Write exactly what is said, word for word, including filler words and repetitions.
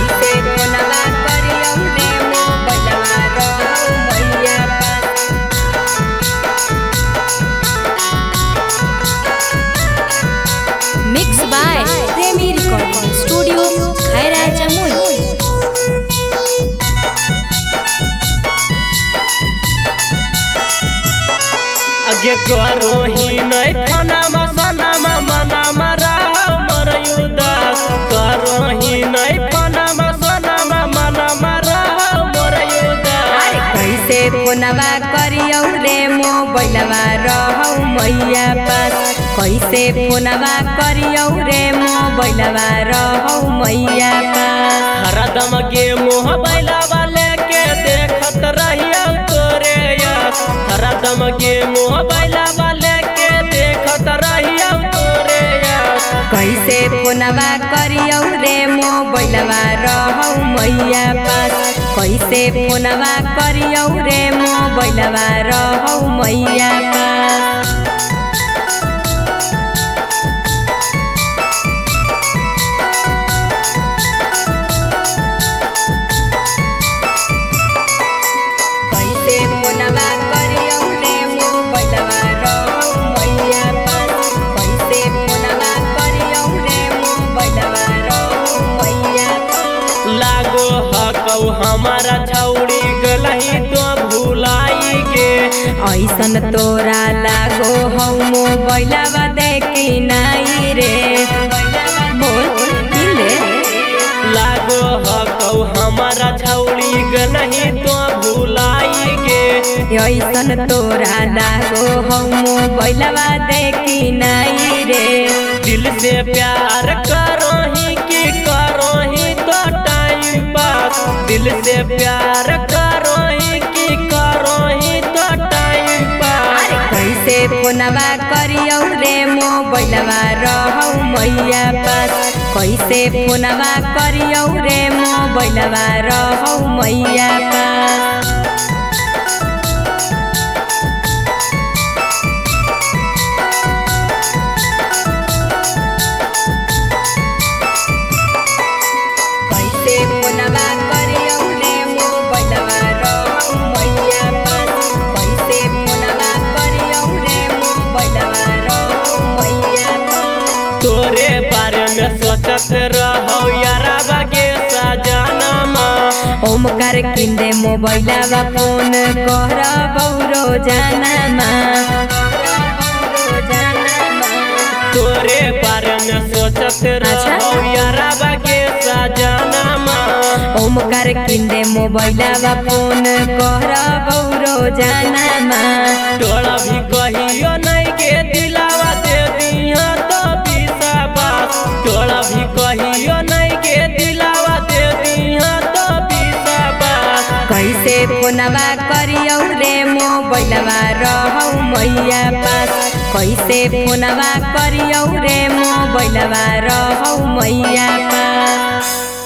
कैसे फोनवा करियौ रे मोबाइलवा रहौ मैया पास। Mix by Premi recording studio Khaira Jamui. अगे करो ही नहीं फनामा सनामा मनामा रहो मोर उदास। करो ही नहीं फनामा सनामा मनामा रहो मोर उदास। कैसे फोनवा करियौ रे मोबाइलवा रहौ मैया पास। कैसे फोनवा करियौ रे मोबाइलवा रहौ मैया पास। हरदम के मोबाइलवा लेके देखत रहियो तोरे यार। हरदम के मोबाइलवा लेके देखत रहियो तोरे यार। कैसे फोनवा करियौ रे मोबाइलवा रहौ मैया पास। कैसे फोनवा करियौ रे मोबाइलवा रहौ मैया पास। कैसे फोनवा करियौ रे मोबाइलवा रहौ मैया पास। कैसे फोनवा करियौ रे मोबाइलवा रहौ मैया पास। लागो हकौ हमारा छौड़ी गलही तो भुलाई गे। ऐसन तोरा लागो हौ मोबाइलवा देखी नाई रे। बोल किले लागो हकौ हमारा छौड़ी गलही तो भुलाई गे। ऐसन तोरा लागो हौ मोबाइलवा देखी नाई रे। दिल से प्यार करो ही कि करो ही तो टाइम पास। दिल से प्यार करो ही कि करो ही तो टाइम पास। कैसे फोनवा करियौ रे मोबाइलवा रहौ मैया पास। कैसे फोनवा करियौ रे मोबाइलवा रहौ मैया पास। कैसे फोनवा करियौ रे मोबाइलवा रहौ मैया पास। कैसे फोनवा करियौ रे मोबाइलवा रहौ मैया पास। तोरे बारे में सोचत रहो यारा बागे सजनमा। ओमकार किंदे मोबाइलवा फोन करबौ रोजानमा। तोरे बारे में सोचत रहो यारा बागे सजनमा। ओमकार किंदे मोबाइलवा फोन करबौ रोजानमा। तोरा भी कहियो नहीं के दिलावा दे दिया तो विश्वास। तोरा भी कहियो नहीं के दिलावा दे दिया तो विश्वास। कैसे फोनवा करियौ रे मोबाइलवा रहौ मैया पास। कैसे फोनवा करियौ रे मोबाइलवा रहौ मैया पास।